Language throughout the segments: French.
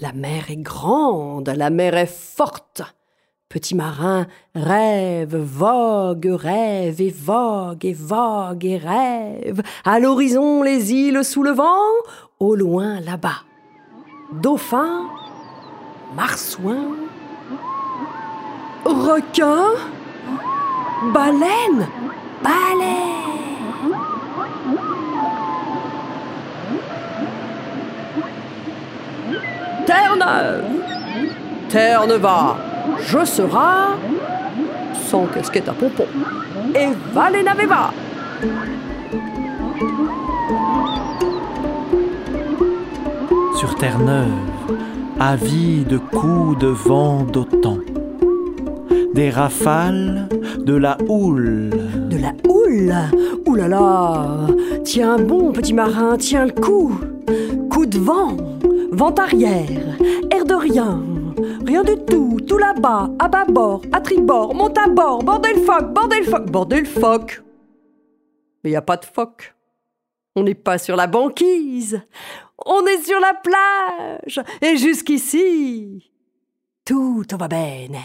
La mer est grande, la mer est forte. Petit marin rêve, vogue, rêve et vogue et vogue et rêve. À l'horizon, les îles sous le vent, au loin là-bas. Dauphin, marsouin, requin, baleine, baleine. Terre-Neuve, Terre-Neuve, je serai sans casquette à pompon. Et Valena Veva. Sur Terre-Neuve, avis de coups de vent d'autant. Des rafales, de la houle. De la houle? Ouh là là! Tiens bon, petit marin, tiens le coup! Coup de vent, vent arrière, air de rien, rien du tout, tout là-bas, à bâbord, à tribord, monte à bord, bordel phoque, bordel phoque, bordel phoque! Mais y a pas de phoque. On n'est pas sur la banquise, on est sur la plage, et jusqu'ici, tout va bene.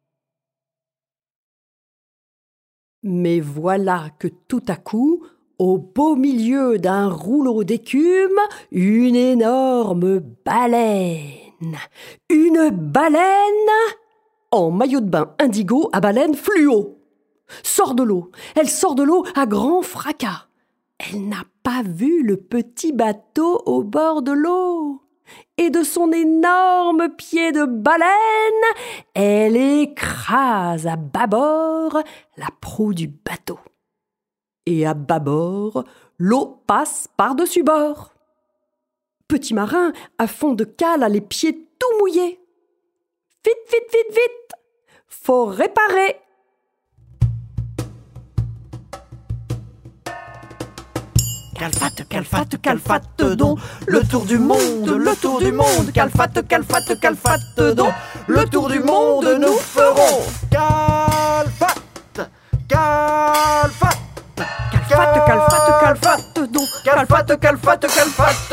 Mais voilà que tout à coup, au beau milieu d'un rouleau d'écume, une énorme baleine. Une baleine en maillot de bain indigo à baleine fluo. Sort de l'eau. Elle sort de l'eau à grand fracas. Elle n'a pas vu le petit bateau au bord de l'eau. Et de son énorme pied de baleine, elle écrase à bâbord la proue du bateau. Et à bâbord, l'eau passe par-dessus bord. Petit marin, à fond de cale, a les pieds tout mouillés. Vite, vite, vite, vite! Faut réparer! Calfate, calfate, calfate donc, le tour du monde, calfate, calfate, calfate donc, le tour du monde nous ferons. Calfate, calfate, Calfate, calfate, calfate donc, calfate, calfate, calfate.